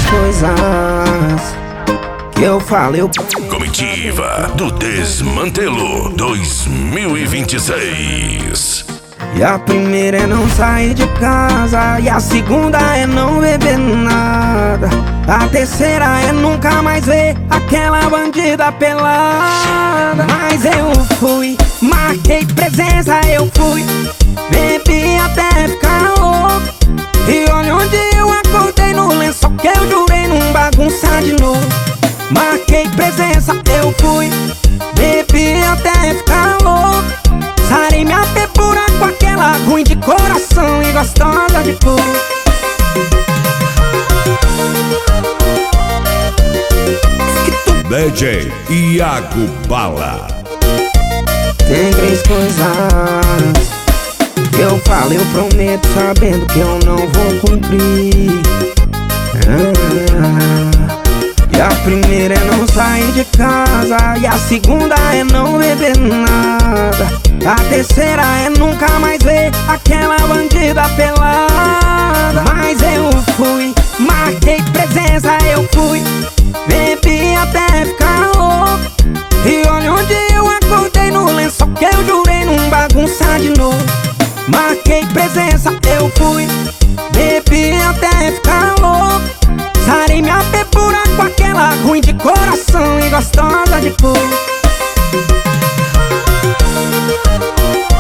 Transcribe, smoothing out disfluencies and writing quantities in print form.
coisas que eu falo. Comitiva do Desmantelo 2026. E a primeira é não sair de casa, e a segunda é não beber nada, a terceira é nunca mais ver aquela bandida pelada. Mas eu fui, marquei presença, eu fui, bebi até ficar louco. E olha onde eu acordei, no lençol que eu jurei não bagunçar de novo. Marquei presença, eu fui, bebi até ficar louco. Sarei minha pepura com aquela ruim de coração e gostosa de cor. DJ Iago Bala. Tem 3 coisas que eu falo, eu prometo, sabendo que eu não vou cumprir. E a primeira é não sair de casa, e a segunda é não beber nada, a terceira é nunca mais ver aquela bandida pelada. Mas eu fui, marquei presença, eu fui, bebi até ficar louco. E olha onde eu acordei, no lençol que eu jurei não bagunçar de novo. Marquei presença, eu fui, bebi até ficar louco. Sarei minha pepura com aquela ruim de coração e gostosa de cor.